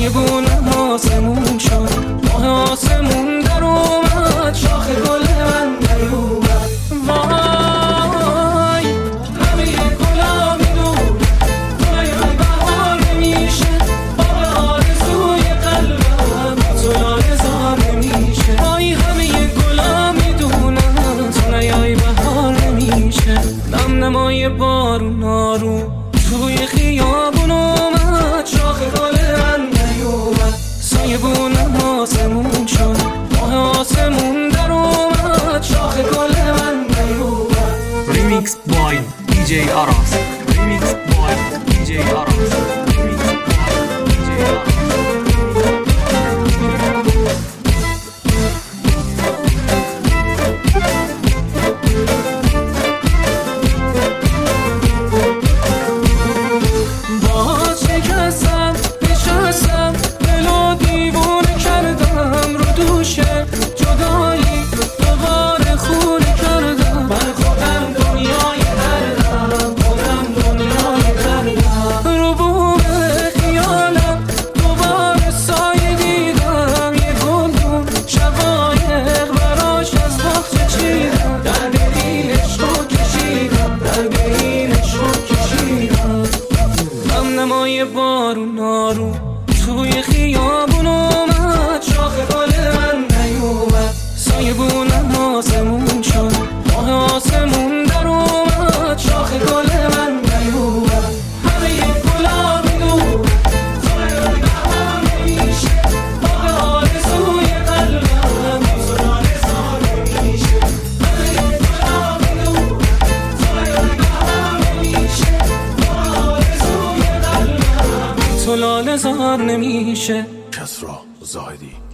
سایبونم آسمون شد، ماه آسمون در اومد، شاخ گل من نیومد. وای همه گلا میدون گلای بهار نمیشه، باغ آرزوی قلبم تو لاله زار نمیشه. وای همه گلا میدونن تو نیای بهار نمیشه. نم نمای بارون آروم توی خیابون اومد، شاخ گل من نیومد. سایبونم آسمون شد، ماه آسمون در اومد، شاخ گل من نیومد. ریمیکس بای دیجی آراس. ریمیکس بای دیجی آراس. ریمیکس بای دیجی آراس. نمای بارون آروم توی خیابون اومد، شاخ گل من نیومد. سایبونم آسمون شد، ماه آسمون در اومد، شاخ گل من نیومد. همه گلا میدون گلای بهار نمیشه، باغ آرزوی قلبم تو لاله زار نمیشه. همه گلا میدون گلای بهار نمیشه، تو لاله زار نمیشه. کسرا زاهدی.